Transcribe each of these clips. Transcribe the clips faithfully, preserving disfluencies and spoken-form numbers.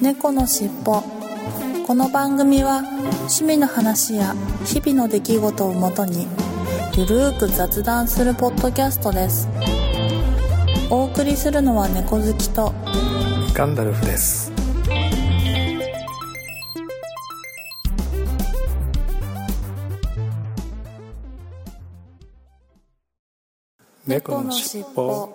猫のしっぽ。この番組は趣味の話や日々の出来事をもとにゆるーく雑談するポッドキャストです。お送りするのは猫好きとガンダルフです。猫のしっぽ。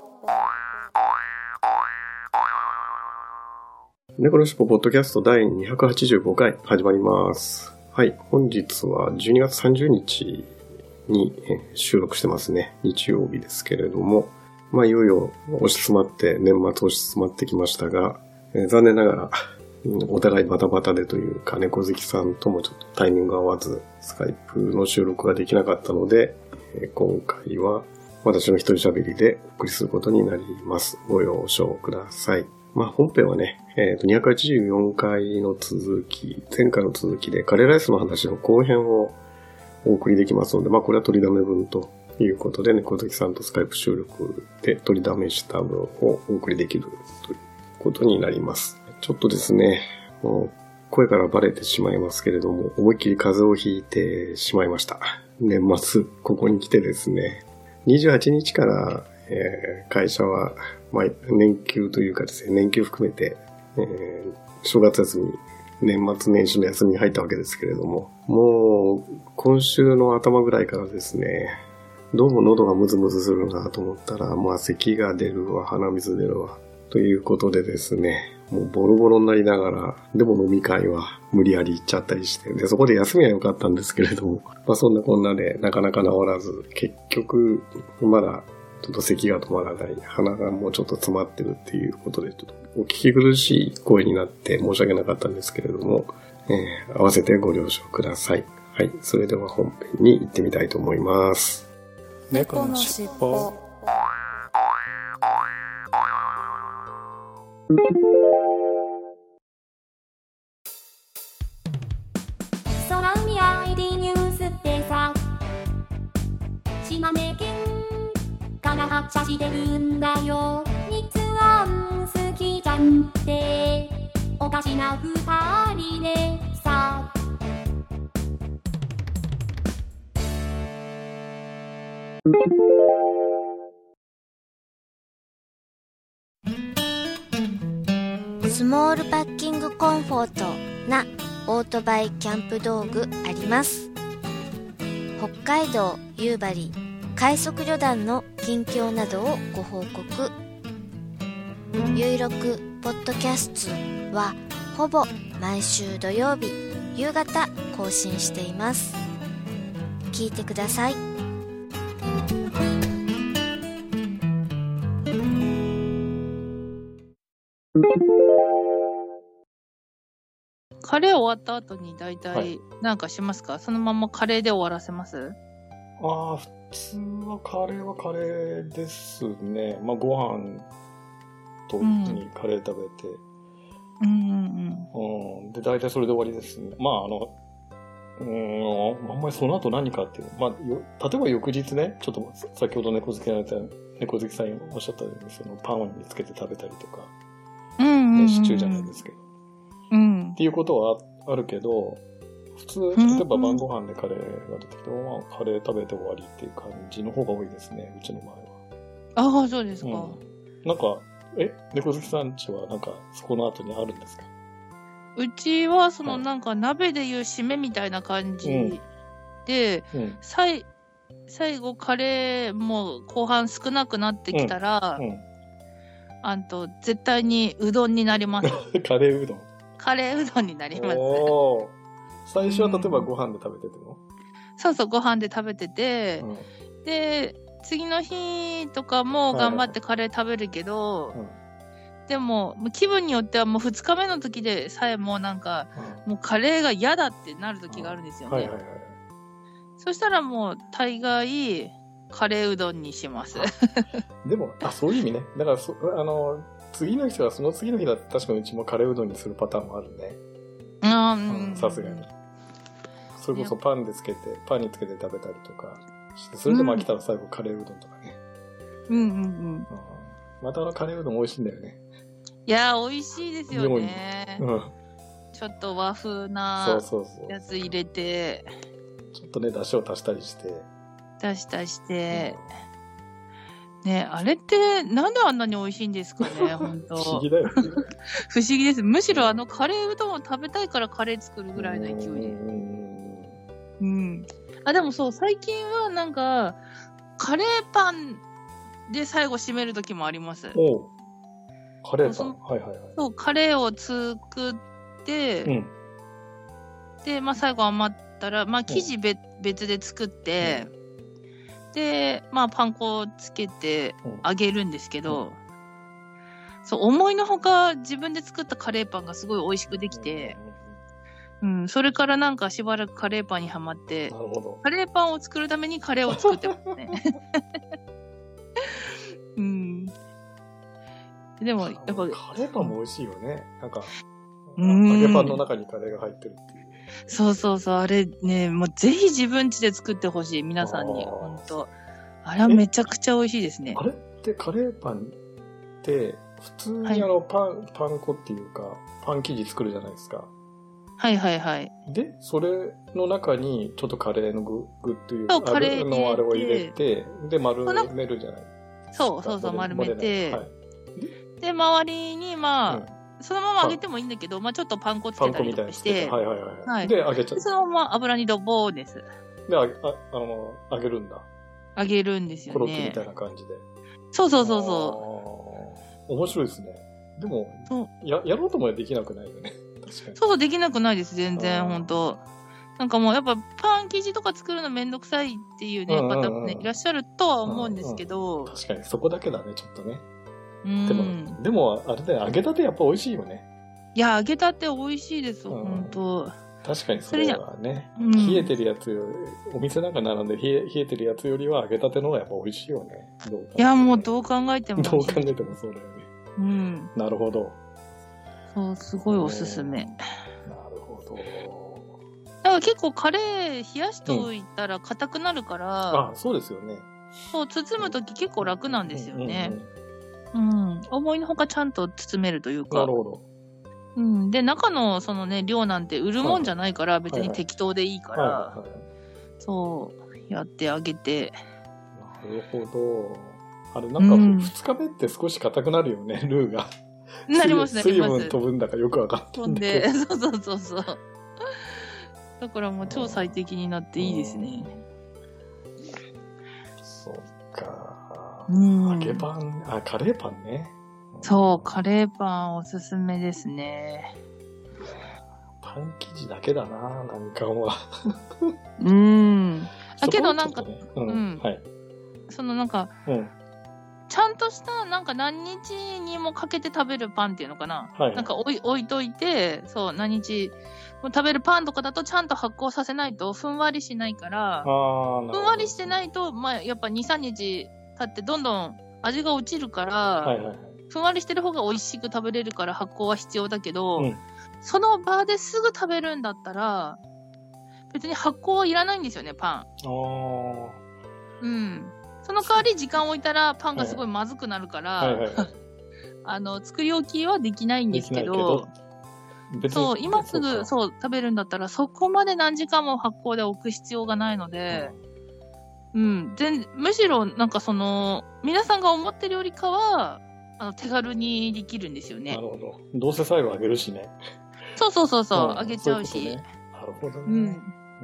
猫のしっぽポッドキャスト第にひゃくはちじゅうごかい始まります。はい、本日はじゅうにがつさんじゅうにちに収録してますね。日曜日ですけれども、まあいよいよ押し詰まって年末押し詰まってきましたが、えー、残念ながらお互いバタバタでというか、猫好きさんともちょっとタイミングが合わずスカイプの収録ができなかったので、えー、今回は私の一人喋りでお送りすることになります。ご了承ください。まあ本編はね、えっとにひゃくはちじゅうよんかいの続き、前回の続きでカレーライスの話の後編をお送りできますので、まあこれは取りだめ分ということで、猫好きさんとスカイプ収録で取りだめした分をお送りできるということになります。ちょっとですね、もう声からバレてしまいますけれども、思いっきり風邪をひいてしまいました。年末、ここに来てですね、にじゅうはちにちから、えー、会社は、まあ、年休というかですね、年休含めて、えー、正月休み、年末年始の休みに入ったわけですけれども、もう今週の頭ぐらいからですね、どうも喉がムズムズするなと思ったら、まあ咳が出るわ、鼻水出るわ、ということでですね、もうボロボロになりながら、でも飲み会は無理やり行っちゃったりして、で、そこで休みは良かったんですけれども、まあそんなこんなでなかなか治らず、結局、まだちょっと咳が止まらない、鼻がもうちょっと詰まってるっていうことで、ちょっとお聞き苦しい声になって申し訳なかったんですけれども、えー、合わせてご了承ください。はい、それでは本編に行ってみたいと思います。 猫のしっぽ。 空海 アイディー ニュースってさ、島根県から発車してるんだよ。日安好きじゃんっておかしなふたりでさ。 スモールパッキングコンフォートなオートバイキャンプ道具あります。北海道夕張快速旅団の近況などをご報告。ゆいろくポッドキャストはほぼ毎週土曜日夕方更新しています。聞いてください。 カレー終わった後に大体なんかしますか？はい、そのままカレーで終わらせます？ ああ、普通はカレーはカレーですね。まあご飯とにカレー食べて、 うんうんうんうん、で大体それで終わりですね。まああの、うーん、あんまりその後何かっていう、まあよ例えば翌日ね、ちょっと先ほど猫好きな猫好きさんおっしゃったようにそのパンにつけて食べたりとか、 うんうんうん、 ね、シチューじゃないですけど、 うん、 っていうことはあるけど。普通、例えば晩ご飯でカレーが出てきて、うんうん、カレー食べて終わりっていう感じの方が多いですね、うちの場合は。 ああ、そうですか。うん、 なんか、え、猫好きさんちはなんかそこの後にあるんですか？ うちはそのなんか鍋でいう締めみたいな感じで、うんうん、最, 最後カレーも後半少なくなってきたら、うんうん、あんと絶対にうどんになります。 カレーうどんカレーうどんになります。 お最初は例えばご飯で食べてても、 うん、そうそう、ご飯で食べてて、うん、で、次の日とかも頑張ってカレー食べるけど、はいはいはい、でも、気分によってはもうふつかめの時でさえもなんか、うん、もうカレーが嫌だってなる時があるんですよね。はいはいはい、そしたらもう大概、カレーうどんにします。 でも、あ、そういう意味ね。だからそ、あの、次の日はその次の日だって確かにうちもカレーうどんにするパターンもあるね。 あ、 うん、さすがに。それこそパンでつけて、パンにつけて食べたりとかして、それでも飽きたら最後カレーうどんとかね。 うんうんうん。うん、 またあのカレーうどん美味しいんだよね。 いやー、美味しいですよね。 うん。 ちょっと和風そうなそうそう。 やつ入れて、 ちょっとね、出汁を足したりして。 出したして、ね、あれってなんであんなに美味しいんですかね、本当。 不思議だよね。 不思議です。むしろあのカレーうどんを食べたいからカレー作るぐらいの勢いで。 うん。 うん。あ、でもそう、最近はなんか、カレーパンで最後締める時もあります。 おう。カレーパそうン。はいはいはい。 そう、カレーを作って、 うん。 で、まあ最後余ったら、まあ生地べ、うん、別で作って、うん、で、まあパン粉をつけて揚げるんですけど、うん、そう、思いのほか自分で作ったカレーパンがすごい美味しくできて、うん、うん、それからなんかしばらくカレーパンにハマって、 なるほど。 カレーパンを作るためにカレーを作ってますね。うん。でも、やっぱ。カレーパンも美味しいよね。なんか、揚げパンの中にカレーが入ってるっていう。 そうそうそう、あれね、もうぜひ自分家で作ってほしい、皆さんに。ほんと。あれはめちゃくちゃ美味しいですね。 あれってカレーパンって、普通にあのパン、はい、パン粉っていうか、パン生地作るじゃないですか。 はいはいはい。 で、それの中にちょっとカレーの具、具っていうそう、カレーのあれを入れて、で、丸めるじゃないですか。 そうそうそう、丸めて、はい、で、周りに、まあ、うん、そのまま揚げてもいいんだけど、まあちょっとパン粉つけたりとかして、 はいはいはい。 はい、 で、揚げちゃう。 そのまま油にドボーです。 で、あ、あ、あの、揚げるんだ。 揚げるんですよね。 コロッケみたいな感じで。 そうそうそうそう。 面白いですね。でも、や、やろうともできなくないよね。確かに。 そうそう、できなくないです、全然、ほんと。なんかもうやっぱパン生地とか作るのめんどくさいっていうね、方もね、いらっしゃるとは思うんですけど。 うんうん、確かに、そこだけだね、ちょっとね。うん、でも、でも、あれだよ、揚げたてやっぱ美味しいよね。 いや、揚げたて美味しいですよ、うん、ほんと。 確かにそれはね、うん、冷えてるやつより、お店なんか並んで冷え、冷えてるやつよりは揚げたての方がやっぱ美味しいよね。 どうかいや、もうどう考えても。 どう考えてもそうだよね。 うん。 なるほど。 そう、すごいおすすめ。 なるほど。 だから結構カレー冷やしておいたら硬くなるから、 うん、あ、そうですよね。 そう、包むとき結構楽なんですよね。うん、うんうん。思いのほかちゃんと包めるというか。 なるほど。 うん。で、中のそのね、量なんて売るもんじゃないから、はい、別に適当でいいから、はいはいはい、そう、やってあげて。 なるほど。あれ、なんか、ふつかめって少し硬くなるよね、ルーが。 なりますね。 水分飛ぶんだかよくわかんない。 飛んで、そうそうそうそう。だからもう超最適になっていいですね。 そうか。 うん。 揚げパン、あ、カレーパンね。 そう、カレーパンおすすめですね。 パン生地だけだな、なんかは。 うん。だけどなんか、 ね、うん、うん。はい。 そのなんか、うん、ちゃんとしたなんか何日にもかけて食べるパンっていうのかな。はい。なんか置い、置いといて、そう、何日も食べるパンとかだとちゃんと発酵させないとふんわりしないから、あふんわりしてないと、まあやっぱに、さんにち経ってどんどん味が落ちるから、はいはい。ふんわりしてる方が美味しく食べれるから発酵は必要だけど、うん、その場ですぐ食べるんだったら、別に発酵はいらないんですよね、パン。あうん。その代わり時間置いたらパンがすごいまずくなるから、はいはいはい、あの、作り置きはできないんですけど、けどそう、今すぐそう食べるんだったらそこまで何時間も発酵で置く必要がないので、うん、うん、全むしろなんかその、皆さんが思ってるよりかは、あの手軽にできるんですよね。 なるほど。どうせ最後揚げるしね。 そうそうそうそう、揚げちゃうし。 ううね、なるほどね。 うん。うん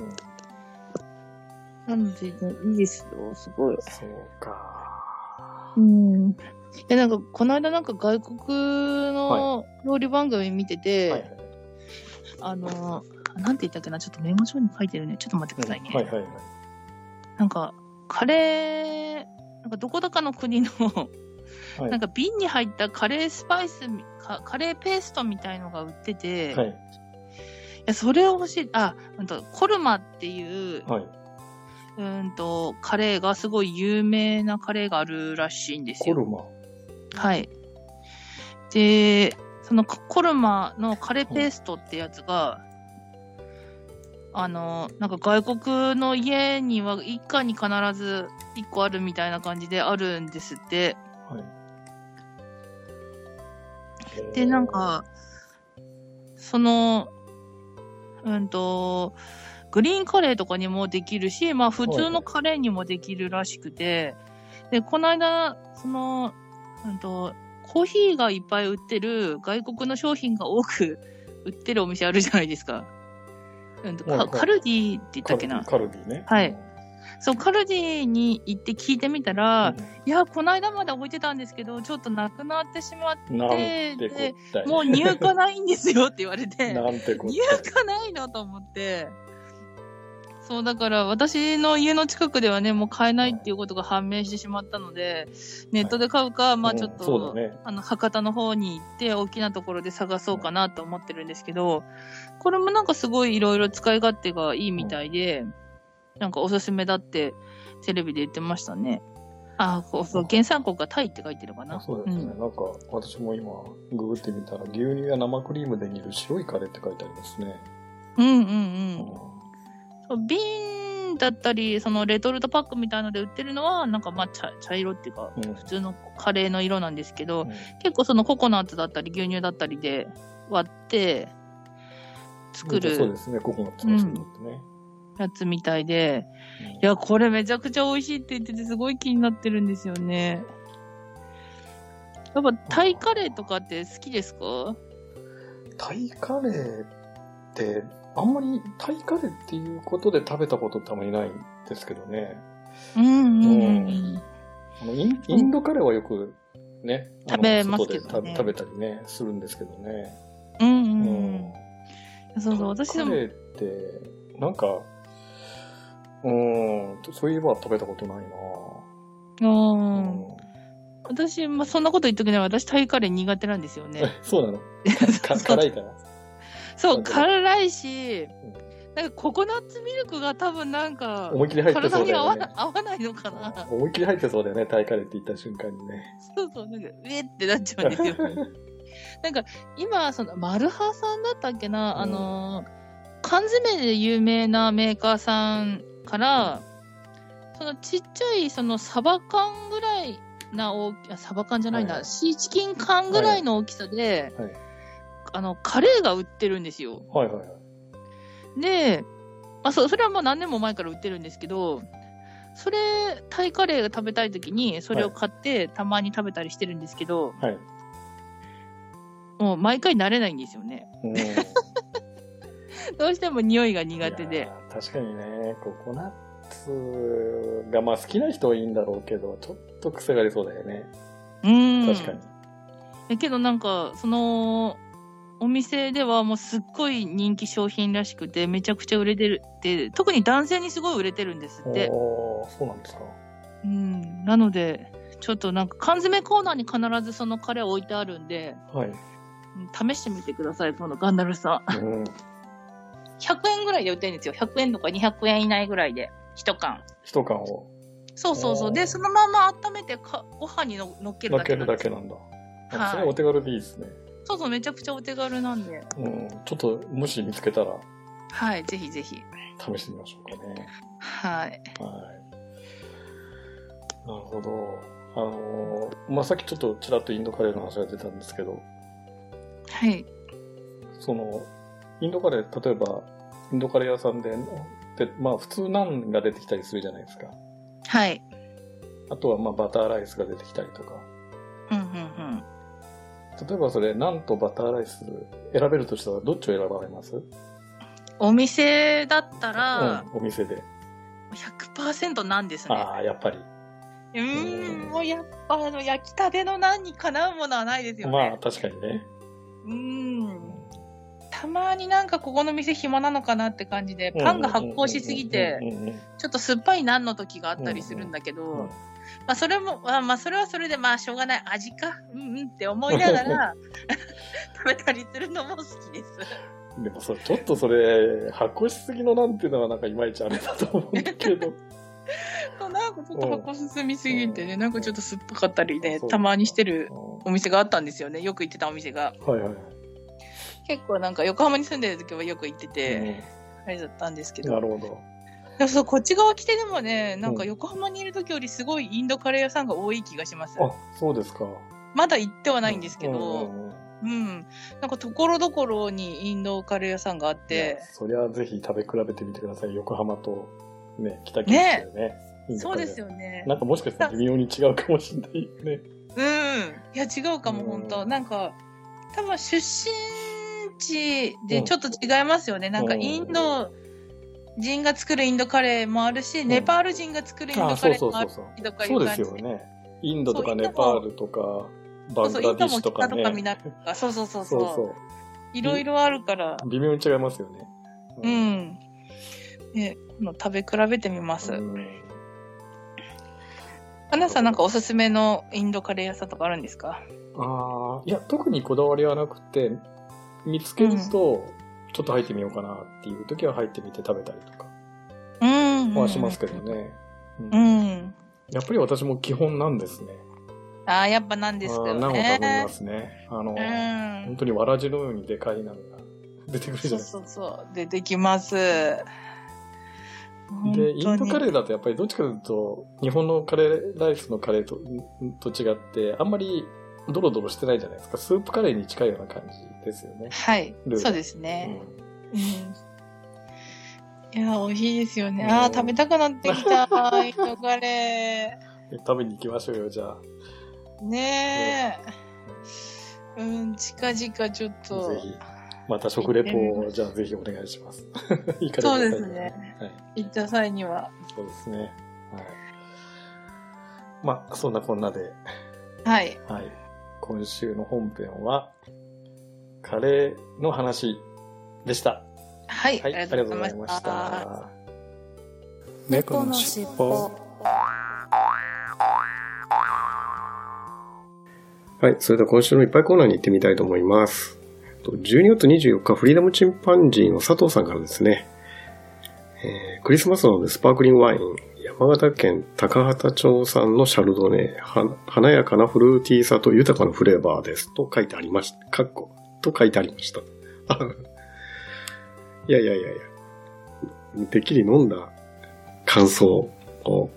なので、いいですよ、すごい。 そうか。 うん。いや、なんか、この間なんか外国の料理番組見てて、はいはいはい、あの、なんて言ったっけな、ちょっとメモ帳に書いてるね。ちょっと待ってくださいね。はいはいはい。なんか、カレー、なんかどこだかの国の、はい、なんか瓶に入ったカレースパイス、カレーペーストみたいのが売ってて、はい、いや、それを欲しい、あ、うんと、コルマっていう、はいうんと、カレーがすごい有名なカレーがあるらしいんですよ。 コルマはい。で、そのコルマのカレーペーストってやつが、うん、あの、なんか外国の家には一家に必ず一個あるみたいな感じであるんですって。はい。 で、なんか、その、うんと、グリーンカレーとかにもできるし、まあ普通のカレーにもできるらしくて、で、この間、その、うんと、コーヒーがいっぱい売ってる外国の商品が多く売ってるお店あるじゃないですか。うんと、カ, カルディって言ったっけな。 カルディね。 はい。そう、カルディに行って聞いてみたら、うん、いや、この間まで置いてたんですけど、ちょっとなくなってしまって、 てでもう入荷ないんですよって言われて、 なんてこ入荷ないのと思って、そう、だから私の家の近くではね、もう買えないっていうことが判明してしまったので、ネットで買うか、はい、まあちょっと、うんそうだね、あの、博多の方に行って大きなところで探そうかなと思ってるんですけど、これもなんかすごいいろいろ使い勝手がいいみたいで、うん、なんかおすすめだってテレビで言ってましたね。あ、そう、原産国がタイって書いてるかな。 そうですね。うん、なんか私も今ググってみたら、牛乳や生クリームで煮る白いカレーって書いてありますね。 うんうんうん。うん瓶だったり、そのレトルトパックみたいので売ってるのは、なんかまあ茶、茶色っていうか、うん、普通のカレーの色なんですけど、うん、結構そのココナッツだったり牛乳だったりで割って作る。 そうですね、ココナッツの作るってね、 うん。やつみたいで、うん、いや、これめちゃくちゃ美味しいって言っててすごい気になってるんですよね。やっぱタイカレーとかって好きですか？ タイカレーって、あんまりタイカレーっていうことで食べたことってあんまりないんですけどね。 うんうんうん。うん、 あのイン、インドカレーはよくね、 食べますけどね。 食べたりね、するんですけどね。 うんうんうん。うん、そうそう、私でも。カレーって、なんか、うーん、そういえば食べたことないなぁ。うん。私、まあ、そんなこと言っときながら、私タイカレー苦手なんですよね。 そうなの辛いから。 そう、辛いし、なんかココナッツミルクが多分なんか、 思いっきり入ってそうだよね。 体に合わな、合わないのかな。 思いっきり入ってそうだよね、タイカレーって言った瞬間にね。 そうそう、なんか、うえってなっちゃうんですよ。なんか、今、その、マルハさんだったっけな、うん、あの、缶詰で有名なメーカーさんから、そのちっちゃい、そのサバ缶ぐらいな大き、サバ缶じゃないな、はい、シーチキン缶ぐらいの大きさで、はいはい、あの、カレーが売ってるんですよ。 はいはいはい。 で、あ、そう、それはもう何年も前から売ってるんですけど、それ、タイカレーが食べたいときに、それを買って、たまに食べたりしてるんですけど、はい。もう毎回慣れないんですよね。うん、どうしても匂いが苦手で。 確かにね、ココナッツが、まあ好きな人はいいんだろうけど、ちょっと癖がありそうだよね。 うん。 確かに。 だけどなんか、その、お店ではもうすっごい人気商品らしくて、めちゃくちゃ売れてるって、特に男性にすごい売れてるんですって。 おー、そうなんですか。 うん。なので、ちょっとなんか缶詰コーナーに必ずそのカレー置いてあるんで、 はい。 試してみてください、このガンダルさん。うん。ひゃくえんぐらいで売ってるんですよ。ひゃくえんとかにひゃくえん以内ぐらいで、一缶。 一缶を。 そうそうそう。で、そのまま温めてかご飯にの乗っけるだけなんです。乗っけるだけなんだ。はい。それお手軽でいいですね。 そうそう、めちゃくちゃお手軽なんで。 うん。ちょっと、もし見つけたら。 はい、ぜひぜひ。 試してみましょうかね。 はい。はい。 なるほど。あのー、まあ、さっきちょっとちらっとインドカレーの話が出たんですけど。 はい。 その、インドカレー、例えば、インドカレー屋さんで、でまあ、普通ナンが出てきたりするじゃないですか。 はい。 あとは、まあ、バターライスが出てきたりとか。 うん、うん、うん。 例えばそれ、ナンとバターライス選べるとしたら、どっちを選ばれます？ お店だったら、 うん、お店で。 ひゃくパーセント ナンですね。 ああ、やっぱり。 うーん、もうやっぱ、あの、焼きたてのナンにかなうものはないですよね。 まあ、確かにね。 うーん。たまになんかここの店暇なのかなって感じで、パンが発酵しすぎて、ちょっと酸っぱいナンの時があったりするんだけど、まあそれも、まあそれはそれでまあしょうがない味か、うんうんって思いながら食べたりするのも好きです。 でもそれちょっとそれ発酵しすぎのナンっていうのはなんかいまいちあれだと思うんだけど。 なんかちょっと発酵進みすぎてね、なんかちょっと酸っぱかったりね、たまにしてるお店があったんですよね。よく行ってたお店が。 はいはい。 結構なんか横浜に住んでる時はよく行ってて、うん、あれだったんですけど。 なるほど。 そう、こっち側来てでもね、なんか横浜にいる時よりすごいインドカレー屋さんが多い気がします。 あ、そうですか。 まだ行ってはないんですけど、うんうんうん、 うん。なんかところどころにインドカレー屋さんがあって。 そりゃぜひ食べ比べてみてください。横浜とね、北九州でね。 ね、そうですよね。 なんかもしかしたら微妙に違うかもしれないよね。 うん。いや、違うかも、ほんと。なんか、多分出身地でちょっと違いますよね。うん、なんかインド人が作るインドカレーもあるし、うん、ネパール人が作るインドカレーもあるしとかいう感じで。 そうですよね。インドとかネパールとか、バングラディッシュとかね。 そうそう、インドも北とか南とか、そうそうそうそう。そうそういろいろあるから。 微妙に違いますよね。 うん。うん、ね、食べ比べてみます。うんアナさんなんかおすすめのインドカレー屋さんとかあるんですか？ ああ、いや、特にこだわりはなくて、見つけると、ちょっと入ってみようかなっていう時は入ってみて食べたりとか、はしますけどね。うん。うん、やっぱり私も基本なんですね。 ああ、やっぱなんですかね。 ナンを頼みますね。あの、うん、本当にわらじのようにでかいナンが出てくるじゃないですか。 そうそうそう、出てきます。 で、インドカレーだとやっぱりどっちかというと、日本のカレーライスのカレーと、と違って、あんまりドロドロしてないじゃないですか。スープカレーに近いような感じですよね。 はい。そうですね。うん。うん、いや、美味しいですよね。うん、ああ、食べたくなってきた。インドカレー。食べに行きましょうよ、じゃあ。 ねえ。ね、うん、近々ちょっと。 ぜひ。また食レポを、じゃあぜひお願いします。 いいかそうですね。はい、行った際には。 そうですね。はい。まあ、そんなこんなで。 はい。 はい。今週の本編は、カレーの話でした。 はい。 はい、ありがとうございました。 猫のしっぽ。 はい。それでは今週のいっぱいコーナーに行ってみたいと思います。じゅうにがつにじゅうよっか、フリーダムチンパンジーの佐藤さんからですね、えー、クリスマスなのでスパークリングワイン、山形県高畑町産のシャルドネ、は華やかなフルーティーさと豊かなフレーバーですと書いてありました。かっこと書いてありました。いやいやいやいや、てっきり飲んだ感想を、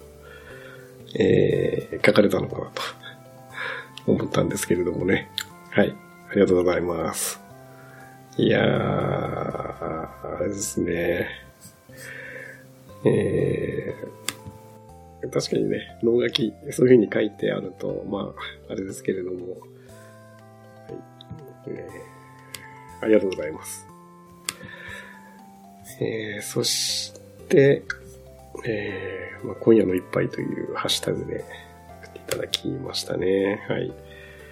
えー、書かれたのかなと思ったんですけれどもね。はい。ありがとうございます。いやー、あれですね。えー、確かにね、脳書き、そういう風に書いてあると、まあ、あれですけれども、はいえー、ありがとうございます。えー、そして、えーまあ、今夜の一杯というハッシュタグで送っていただきましたね。はい。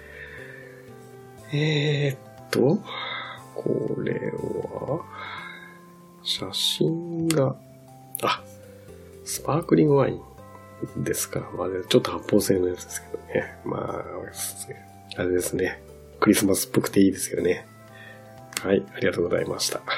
えーっと、これは、写真が、あ、スパークリングワインですか。まあ、ちょっと発泡性のやつですけどね。まあ、あれですね。クリスマスっぽくていいですよね。はい、ありがとうございました。はい。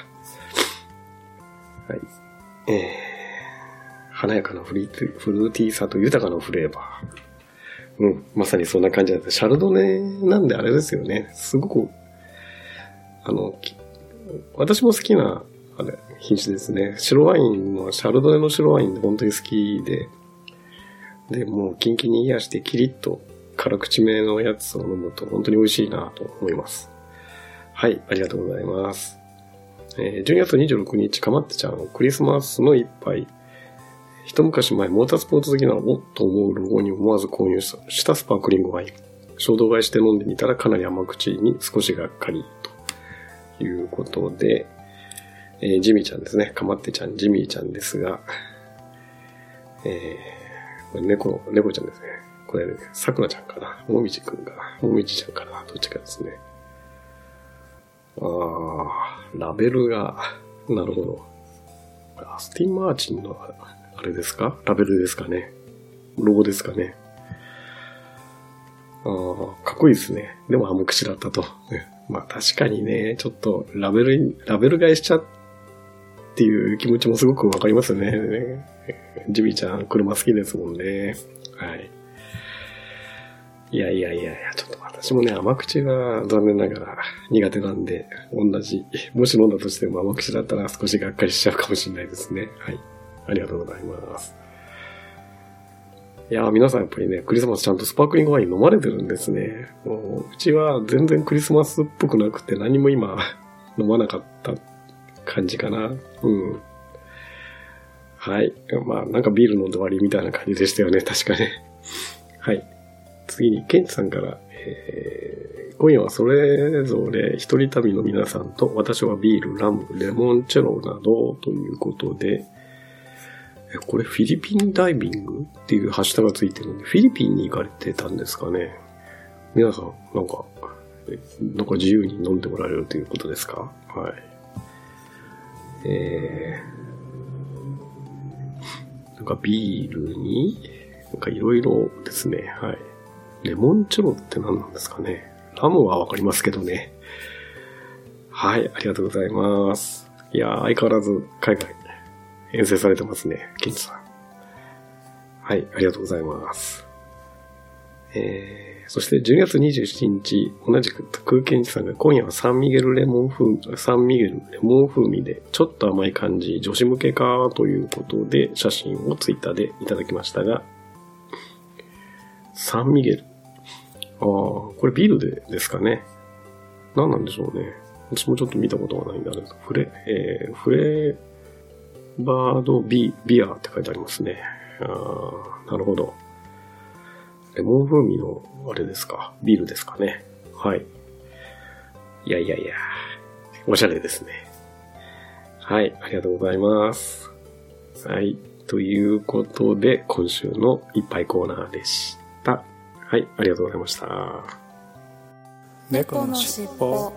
えー、華やかなフリーティフルーティーさと豊かなフレーバー。うん、まさにそんな感じなんです。シャルドネなんであれですよね。すごく、あの、私も好きな、あれ、品種ですね。白ワインの、シャルドネの白ワインで本当に好きで、で、もうキンキンに冷やしてキリッと辛口めのやつを飲むと本当に美味しいなと思います。はい、ありがとうございます。えー、じゅうにがつにじゅうろくにち、かまってちゃん、クリスマスの一杯。一昔前、モータースポーツ好きなのおっと思うロゴに思わず購入したスパークリングワイン。衝動買いして飲んでみたらかなり甘口に少しがっかりということで、えー、ジミーちゃんですね。かまってちゃん、ジミーちゃんですが、えー、これ猫、猫ちゃんですね。これ、ね、さくらちゃんかな。もみじくんかな。もみじちゃんかな。どっちかですね。あー、ラベルが、なるほど。アスティン・マーチンの、あれですか？ラベルですかね。ロゴですかね。ああ、かっこいいですね。でも甘口だったと。まあ確かにね、ちょっとラベル、ラベル買いしちゃっていう気持ちもすごくわかりますよね。ジミーちゃん、車好きですもんね。はい。いやいやいやいや、ちょっと私もね、甘口は残念ながら苦手なんで、同じ、もし飲んだとしても甘口だったら少しがっかりしちゃうかもしれないですね。はい。ありがとうございます。 いやー、皆さんやっぱりね、クリスマスちゃんとスパークリングワイン飲まれてるんですね。もう、うちは全然クリスマスっぽくなくて何も今飲まなかった感じかな。うん。はい。まあ、なんかビール飲んで終わりみたいな感じでしたよね、確かね。はい。次に、ケンチさんから、えー、今夜はそれぞれ一人旅の皆さんと、私はビール、ラム、レモンチェロなどということで、これフィリピンダイビングっていうハッシュタグがついてるんで、フィリピンに行かれてたんですかね。皆さん、なんか、なんか自由に飲んでおられるということですか？はい。えー、なんかビールに、なんかいろいろですね。はい。レモンチェロって何なんですかね。ラムはわかりますけどね。はい、ありがとうございます。いやー、相変わらず海外遠征されてますね、ケンチさん。はい、ありがとうございます。えー、そしてじゅうにがつにじゅうしちにち、同じく空ケンチさんが今夜はサンミゲルレモン風、サンミゲルレモン風味でちょっと甘い感じ、女子向けかということで写真をツイッターでいただきましたが、サンミゲル。ああ、これビールでですかね。何なんでしょうね。私もちょっと見たことがないんであれです。フレ、えー、フレ、バードビ、ビアって書いてありますね。ああ、なるほど。レモン風味の、あれですか。ビールですかね。はい。いやいやいや。おしゃれですね。はい。ありがとうございます。はい。ということで、今週のいっぱいコーナーでした。はい。ありがとうございました。 猫のしっぽ。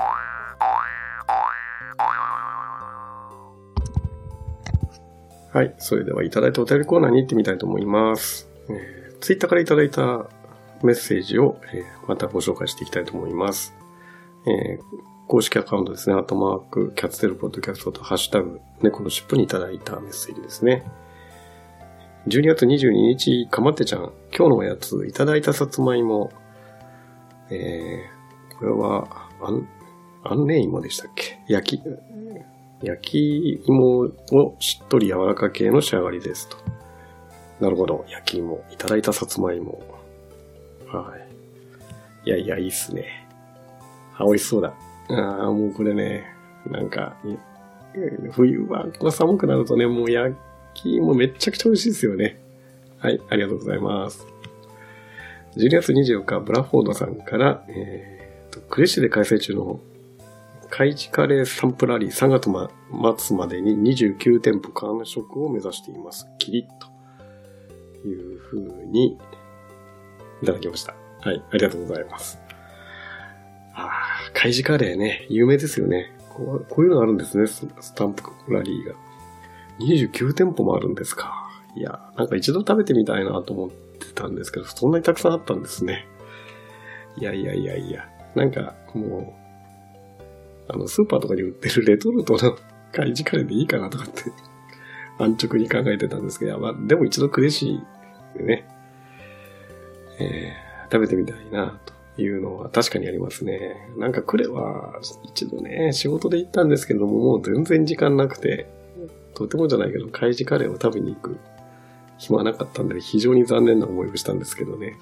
はい。それではいただいたお便りコーナーに行ってみたいと思います。えー、ツイッターからいただいたメッセージを、えー、またご紹介していきたいと思います。えー、公式アカウントですね。アットマーク、キャッツテルポッドキャストとハッシュタグ、猫のしっぽにいただいたメッセージですね。じゅうにがつにじゅうににち、かまってちゃん、今日のおやつ、いただいたさつまいも。えー、これは、あん、あんね芋でしたっけ？焼き、焼き芋をしっとり柔らか系の仕上がりですと。なるほど。焼き芋。いただいたさつまいも。はい。いやいや、いいっすね。あ、美味しそうだ。ああ、もうこれね、なんか、冬はこう寒くなるとね、もう焼き芋めっちゃくちゃ美味しいですよね。はい、ありがとうございます。じゅうにがつにじゅうよっか、ブラフォードさんから、えーと、呉市で開催中の海地カレーサンプラリーさんがつ末までににじゅうきゅうてんぽ完食を目指しています。キリッという風にいただきました。はい、ありがとうございます。ああ、海地カレーね、有名ですよね。こう、こういうのあるんですね、スタンプラリーが。にじゅうきゅうてんぽもあるんですか。いや、なんか一度食べてみたいなと思ってたんですけど、そんなにたくさんあったんですね。いやいやいやいや、なんかもう、あの、スーパーとかに売ってるレトルトの海地カレーでいいかなとかって安直に考えてたんですけど、まあ、でも一度苦しいでね、えー、食べてみたいなというのは確かにありますね。なんかクレは一度ね、仕事で行ったんですけども、もう全然時間なくて、とてもじゃないけど海地カレーを食べに行く暇はなかったんで、非常に残念な思いをしたんですけどね。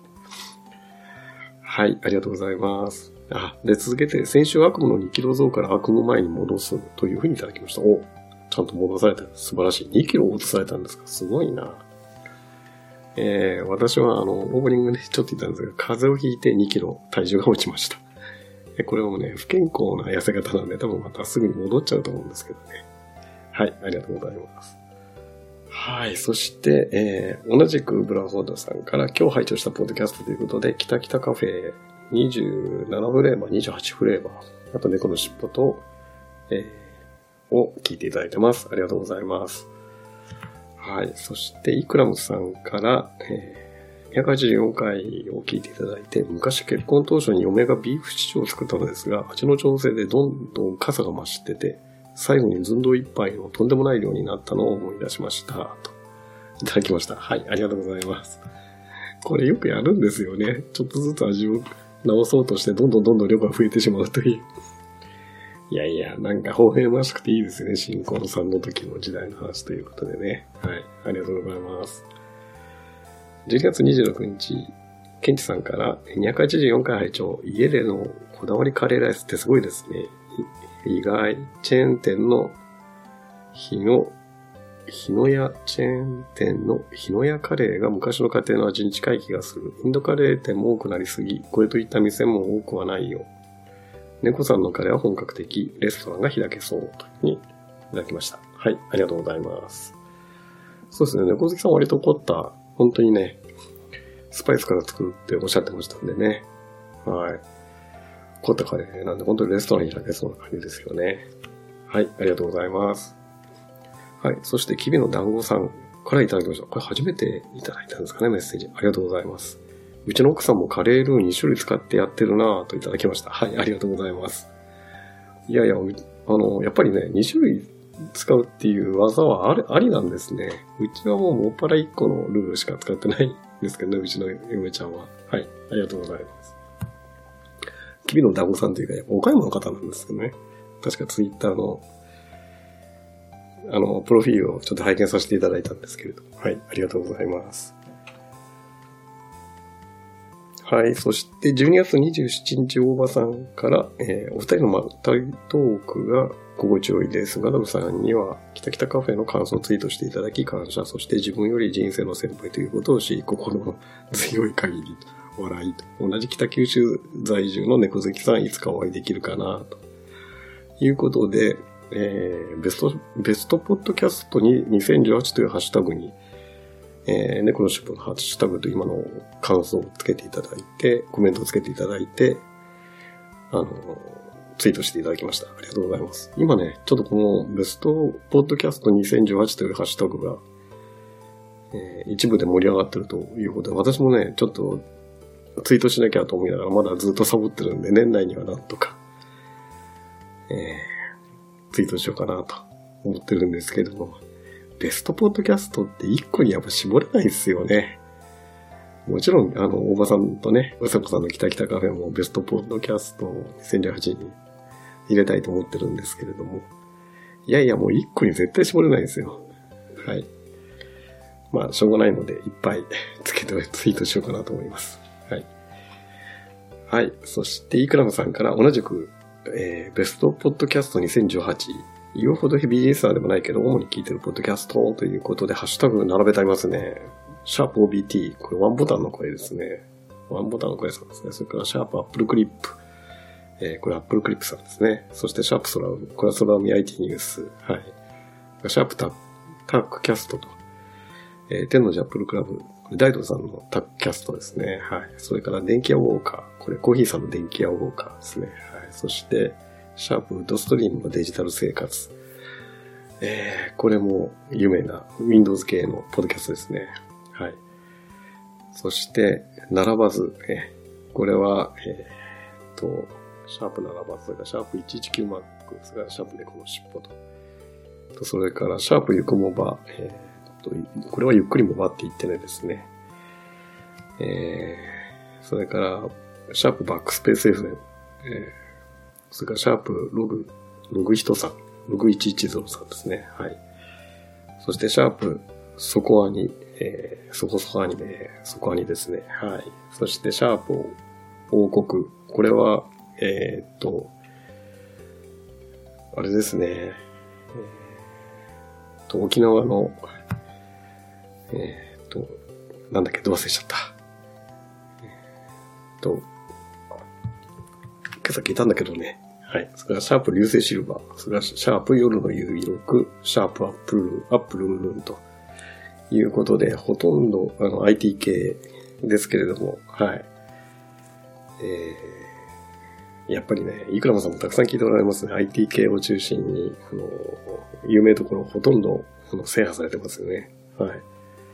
はい、ありがとうございます。あ、で、続けて、先週悪夢のにキロ増から悪夢前に戻すというふうにいただきました。お、ちゃんと戻された。素晴らしい。にキロ落とされたんですか？すごいな。えー、私はあの、オープニングでちょっと言ったんですが、風邪をひいてにキロ体重が落ちました。これもね、不健康な痩せ方なんで、多分またすぐに戻っちゃうと思うんですけどね。はい、ありがとうございます。はい。そして、えー、同じくブラフォードさんから今日拝聴したポッドキャストということで、キタキタカフェにじゅうななフレーバー、にじゅうはちフレーバー、あと猫のしっぽと、えー、を聞いていただいてます。ありがとうございます。はい。そして、イクラムさんから、えー、にひゃくはちじゅうよんかいを聞いていただいて、昔結婚当初に嫁がビーフシチューを作ったのですが、味の調整でどんどん傘が増してて、最後に寸胴一杯のとんでもない量になったのを思い出しました。といただきました。はい、ありがとうございます。これよくやるんですよね。ちょっとずつ味を直そうとして、どんどんどんどん量が増えてしまうという。いやいや、なんか微笑ましくていいですね。新婚さんの時の時代の話ということでね。はい、ありがとうございます。 じゅうにがつにじゅうろくにち、ケンチさんからにひゃくはちじゅうよんかい拝聴。家でのこだわりカレーライスってすごいですね。意外。チェーン店の日の、日野屋チェーン店の日野屋カレーが昔の家庭の味に近い気がする。インドカレー店も多くなりすぎ、これといった店も多くはないよ。猫さんのカレーは本格的、レストランが開けそうというふうにいただきました。はい、ありがとうございます。そうですね、猫好きさん割と凝った、本当にね、スパイスから作るっておっしゃってましたんでね。はい。凝ったカレーなんで本当にレストラン開けそうな感じですよね。はい、ありがとうございます。はい。そして、きびの団子さんからいただきました。これ初めていただいたんですかね、メッセージ。ありがとうございます。うちの奥さんもカレールーに種類使ってやってるなぁといただきました。はい、ありがとうございます。いやいや、あの、やっぱりね、に種類使うっていう技はあり、ありなんですね。うちはもうもっぱらいっこのルーしか使ってないんですけどね、うちの嫁ちゃんは。はい、ありがとうございます。きびの団子さんというか、やっぱ岡山の方なんですけどね。確かツイッターのあの、プロフィールをちょっと拝見させていただいたんですけれど。はい、ありがとうございます。はい、そしてじゅうにがつにじゅうしちにち大場さんから、えー、お二人のまったりトークが心地よいです。ガダムさんには、キタキタカフェの感想をツイートしていただき感謝、そして自分より人生の先輩ということを知り、心の強い限り、笑いと。同じ北九州在住の猫好きさん、いつかお会いできるかな、ということで、えー、ベスト、ベストポッドキャストににせんじゅうはちというハッシュタグに、えー、猫のしっぽのハッシュタグと今の感想をつけていただいて、コメントをつけていただいて、あの、ツイートしていただきました。ありがとうございます。今ね、ちょっとこのベストポッドキャストにせんじゅうはちというハッシュタグが、えー、一部で盛り上がってるということで、私もね、ちょっとツイートしなきゃと思いながらまだずっとサボってるんで、年内にはなんとか、えーツイートしようかなと思ってるんですけども、ベストポッドキャストって一個にやっぱ絞れないですよね。もちろん、あの、大場さんとね、うさこさんのキタキタカフェもベストポッドキャストにせんじゅうはちに入れたいと思ってるんですけれども、いやいやもう一個に絶対絞れないですよ。はい。まあ、しょうがないので、いっぱいつけてツイートしようかなと思います。はい。はい。そして、イクラムさんから同じく、えー、ベストポッドキャストにせんじゅうはち、言うほどヘビーリーサーでもないけど、主に聞いてるポッドキャストということで、ハッシュタグ並べてありますね。シャープ オービーティー、これワンボタンの声ですね。ワンボタンの声さんですね。それからシャープアップルクリップ。えー、これアップルクリップさんですね。そしてシャープソラウム。これはソラウミ アイティー ニュース。はい。シャープタック、タックキャストと。えー、天のジャップルクラブ。これダイドさんのタックキャストですね。はい。それから電気屋ウォーカー。これコーヒーさんの電気屋ウォーカーですね。はい。そして、シャープウッドストリームのデジタル生活。えー、これも有名な Windows 系のポッドキャストですね。はい。そして、並ばず、えー、これは、えー、と、シャープ並ばず、それからシャープ いちいちきゅうマック、それからシャープ猫の尻尾と。と、それからシャープゆくもば、えー、と、これはゆっくりもばって言ってねですね。えー、それから、シャープバックスペース エフエム、えーそれからシャープログ、ログヒトさん、ログいちいちゼロさんですね。はい。そしてシャープソコアニ、えー、ソコソコアニメ、ソコアニですね。はい。そしてシャープ王国。これは、えー、っと、あれですね。えー、と、沖縄の、えー、っと、なんだっけ、ど忘れちゃった。えー、っと、今朝聞いたんだけどね。はい。それからシャープ流星シルバー。それからシャープ夜の夕色、シャープアップル、アップルムーンということで、ほとんどあの アイティー 系ですけれども、はい。えー、やっぱりね、イクラマさんもたくさん聞いておられますね。アイティー 系を中心に、あの、有名どころほとんどあの制覇されてますよね。はい。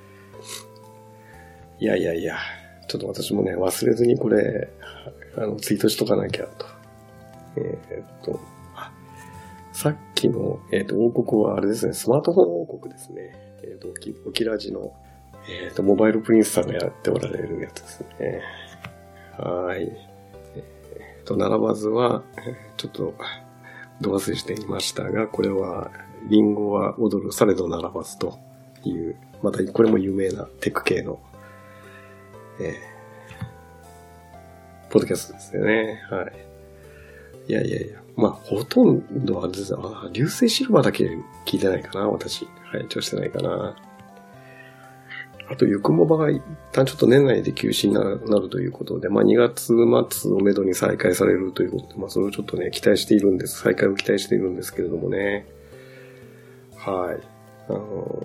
いやいやいや、ちょっと私もね、忘れずにこれ、あの、ツイートしとかなきゃと。えー、っと、あ、さっきの、えー、っと、王国はあれですね、スマートフォン王国ですね。えー、っと、オキラジの、えー、っと、モバイルプリンスさんがやっておられるやつですね。はい。えー、っと、並ばずは、ちょっと、ど忘れしていましたが、これは、リンゴは踊るされど並ばずという、またこれも有名なテック系のえー、ポッドキャストですよね。はい。いやいやいや。まあ、ほとんどはですね、あ、流星シルバーだけ聞いてないかな、私。拝聴してないかな。あと、ゆくもばが一旦ちょっと年内で休止になるということで、まあにがつまつをめどに再開されるということで、まあそれをちょっとね、期待しているんです。再開を期待しているんですけれどもね。はい。あの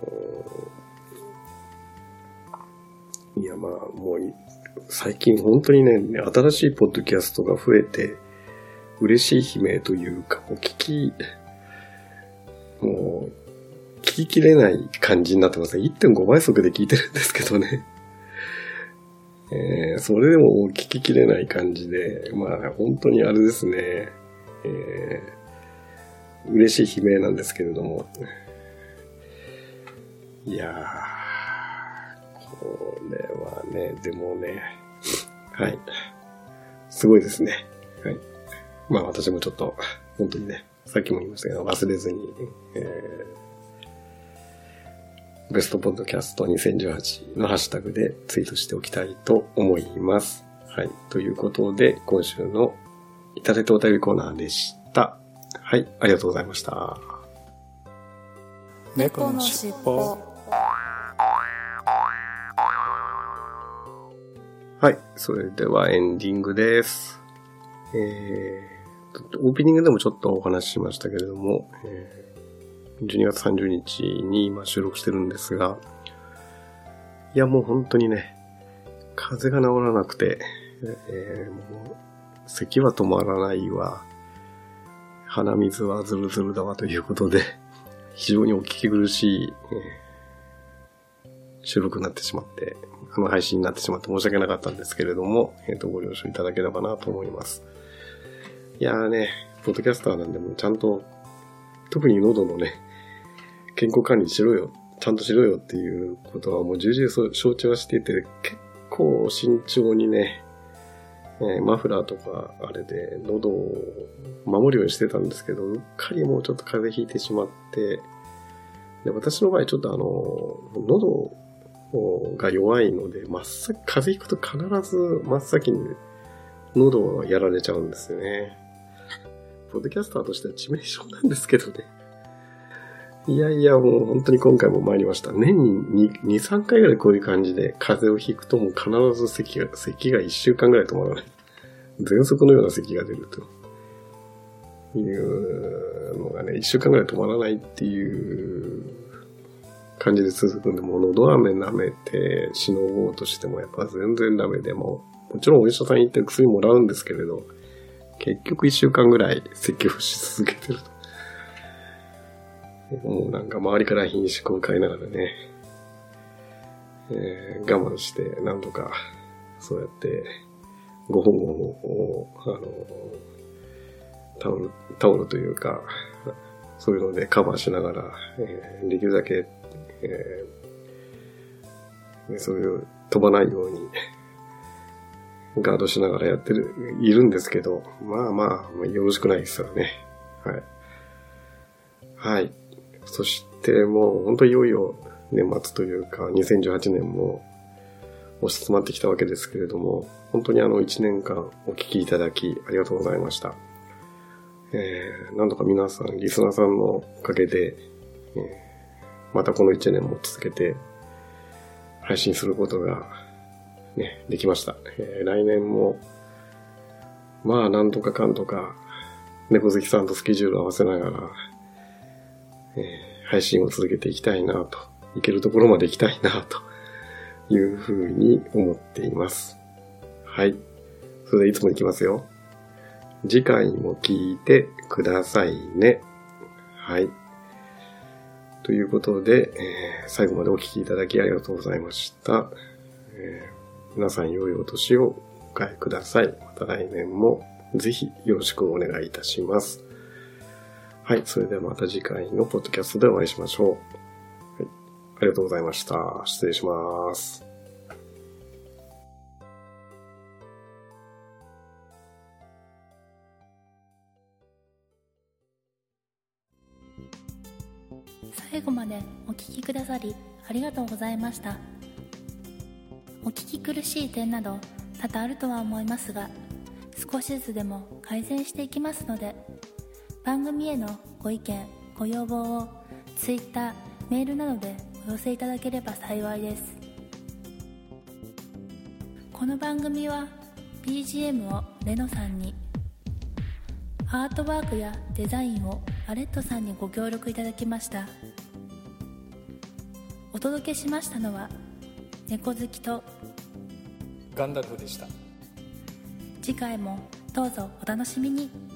ー、いやまあもう、最近本当にね、新しいポッドキャストが増えて、嬉しい悲鳴というか、もう聞き、もう、聞ききれない感じになってます。いってんご 倍速で聞いてるんですけどね。えー、それでも聞ききれない感じで、まあ本当にあれですね、えー、嬉しい悲鳴なんですけれども。いやー、これはね、でもね、はい。すごいですね。はい。まあ私もちょっと、本当にね、さっきも言いましたけど、忘れずに、えー、ベストポッドキャストにせんじゅうはちのハッシュタグでツイートしておきたいと思います。はい。ということで、今週のいただいたお便りコーナーでした。はい。ありがとうございました。 猫のしっぽ。 はい。それではエンディングです。えーオープニングでもちょっとお話ししましたけれども、えー、じゅうにがつさんじゅうにちに今収録してるんですが、いやもう本当にね、風邪が治らなくて、えー、もう咳は止まらないわ、鼻水はズルズルだわということで、非常にお聞き苦しい、えー、収録になってしまって、あの配信になってしまって申し訳なかったんですけれども、えーと、ご了承いただければなと思います。いやーね、ポッドキャスターなんでもちゃんと、特に喉のね、健康管理しろよ、ちゃんとしろよっていうことはもう重々承知はしていて、結構慎重にね、えー、マフラーとかあれで喉を守るようにしてたんですけど、うっかりもうちょっと風邪ひいてしまって、で私の場合ちょっとあの、喉が弱いので、真っ先、風邪ひくと必ず真っ先に喉をやられちゃうんですよね。ポッドキャスターとしては致命傷なんですけどね。いやいや、もう本当に今回も参りました。年にに、さんかいぐらいこういう感じで風邪をひくともう必ず咳が、咳がいっしゅうかんぐらい止まらない。喘息のような咳が出るというのがね、いっしゅうかんぐらい止まらないっていう感じで続くんで、もう喉飴舐めてしのごうとしてもやっぱ全然ダメで、ももちろんお医者さん行って薬もらうんですけれど、結局いっしゅうかんぐらい咳をし続けてると。もうなんか周りから品種を買いながらね、えー、我慢してなんとかそうやってごほんをあのタオルタオルというかそういうのでカバーしながら、えー、できるだけ、えー、そういう飛ばないようにガードしながらやってる、いるんですけど、まあまあ、よろしくないですよね。はい。はい。そしてもう本当にいよいよ年末というか、にせんじゅうはちねんも押し詰まってきたわけですけれども、本当にあのいちねんかんお聞きいただきありがとうございました。えー、なんとか皆さん、リスナーさんのおかげで、えー、またこのいちねんも続けて配信することがね、できました。えー、来年も、まあ、なんとかかんとか、猫好きさんとスケジュールを合わせながら、えー、配信を続けていきたいなと、いけるところまで行きたいなというふうに思っています。はい。それでいつも行きますよ。次回も聞いてくださいね。はい。ということで、えー、最後までお聞きいただきありがとうございました。えー皆さん良いお年をお迎えください。また来年もぜひよろしくお願いいたします。はい。それではまた次回のポッドキャストでお会いしましょう。はい。ありがとうございました。失礼します。 最後までお聞きくださりありがとうございました。 お聞き苦しい点など多々あるとは思いますが、少しずつでも改善していきますので、番組へのご意見ご要望を Twitter、メールなどでお寄せいただければ幸いです。この番組は ビージーエム をレノさんに、アートワークやデザインをアレットさんにご協力いただきました。お届けしましたのは猫好きとガンダルフでした。 次回もどうぞお楽しみに。